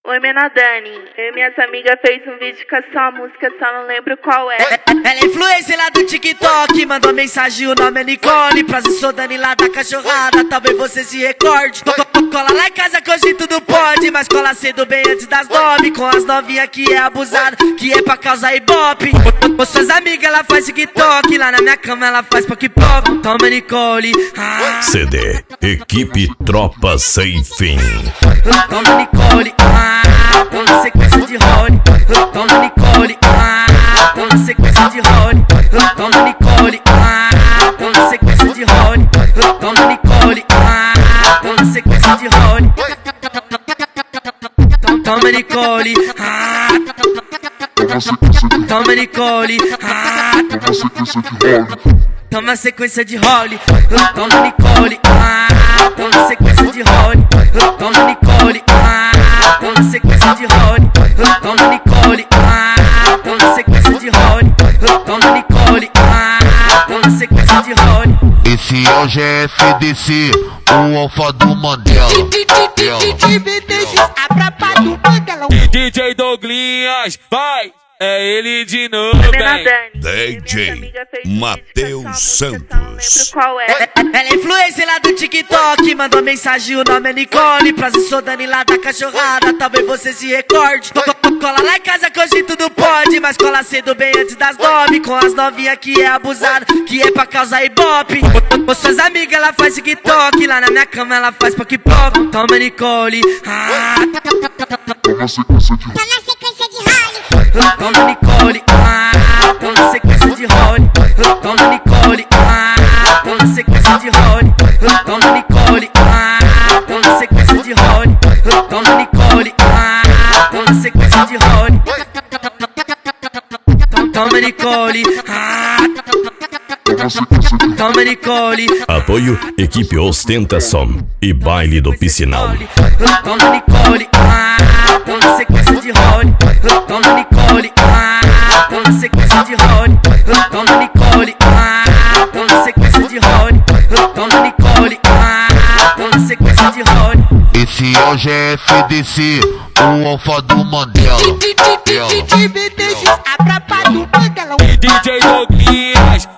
Oi, Menadani. Eu e minhas amigas fez um vídeo com a sua música, só não lembro qual é. Ela é influencer lá do TikTok, mandou mensagem, o nome é Nicole. Sou Dani lá da cachorrada, talvez você se recorde. Cola lá em casa que hoje tudo pode, mas cola cedo bem antes das 9. Com as novinhas que é abusada, que é pra causar ibope. Com suas amigas ela faz TikTok, lá na minha cama ela faz poc-poc. Toma Nicole. CD Equipe Tropa Sem Fim. Toma Nicole. Toma sequência de role. Toma Nicole. Toma sequência de role. Toma Nicole. Toma sequência de role. Toma Nicole. Toma sequência de role. Toma Nicole. Toma Nicole. Toma sequência de role. Toma Nicole. Toma sequência de role. Toma Nicole. Toma sequência de role. Toma Nicole. Toma sequência de role. Toma Nicole. Toma sequência de role. Esse é o GFDC, o alfa do Mandela. DJ Douglinhas, vai! É ele de novo, Menadani. DJ Matheus Santos. Qual é? Ela é influencer lá do TikTok, mandou mensagem, o nome é Nicole. Sou Dani lá da cachorrada, talvez você se recorde. Cola lá em casa que hoje tudo pode, mas cola cedo bem antes das 9. Com as novinhas que é abusada, que é pra causar ibope. Com suas amigas ela faz TikTok, lá na minha cama ela faz poc-poc. Toma Nicole. Toma sequência de role. Toma Nicole. Toma sequência de role. Toma Nicole. Toma sequência de role. Toma Nicole. Toma sequência de role. Toma Nicole. Toma sequência de role. Toma Nicole. Toma Nicole. Apoio Equipe Ostentação e Baile do Piscinal. Toma Nicole. Toma sequência de role. Toma Nicole. Toma sequência de role. Toma Nicole. Toma sequência de role. Toma Nicole. Toma sequência de role. Esse é o GFDC, o alfa do Mandela. DJ Douglinhas,